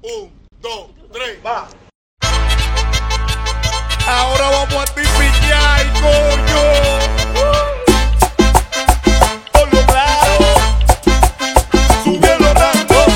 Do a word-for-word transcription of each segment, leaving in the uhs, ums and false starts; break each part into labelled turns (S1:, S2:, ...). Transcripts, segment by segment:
S1: Un, dos, tres,
S2: va.
S1: Ahora vamos a tipiñar, coño. Por los lados, subió los rangos.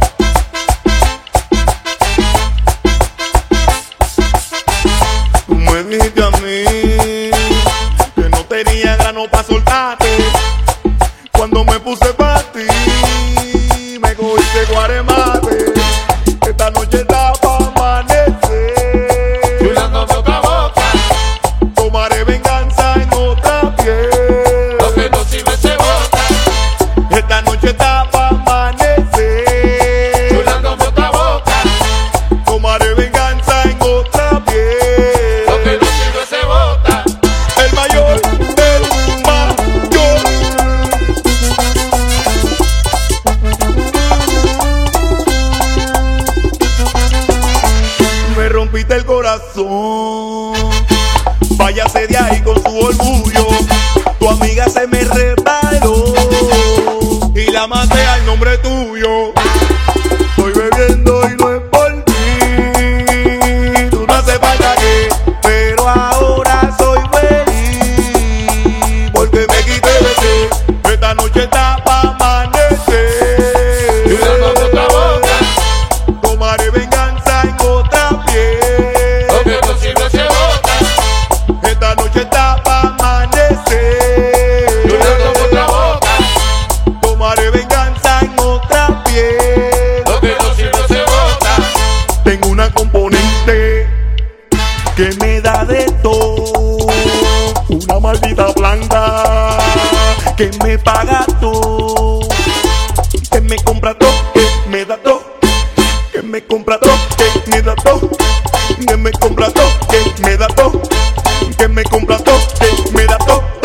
S2: Tú me dijiste a mí que no tenía grano pa' soltarte. Cuando me puse pa' ti, me cogiste guaremate. Esta noche está pa' amanecer.
S3: Chulándome otra boca,
S2: Tomaré venganza en otra piel.
S3: lo que no sirve se bota.
S2: Esta noche está pa' amanecer.
S3: Chulándome otra boca,
S2: Tomaré venganza en otra piel.
S3: lo que no sirve se bota.
S2: El mayor, el mayor. Me rompiste el corazón. Váyase de ahí con su orgullo. Tu amiga se me resbaló y la maté al nombre tuyo. Estoy bebiendo y no es por ti. Tú no hace falta que, pero ahora soy feliz porque me quité de ti. Esta noche está pa' amanecer.
S3: Chulándome otra boca,
S2: Tomaré venganza en otra piel.
S3: lo que no sirve se bota.
S2: Esta noche está pa' amanecer.
S3: Chulándome otra boca,
S2: Tomaré venganza en otra piel.
S3: lo que no sirve se bota.
S2: Tengo una componente que me da de todo. Una maldita planta que me paga todo. Que me compra todo, que me da todo. Que me compra todo, que me da todo. Que me compra todo, que me da todo. Que me compra todo, que me da todo.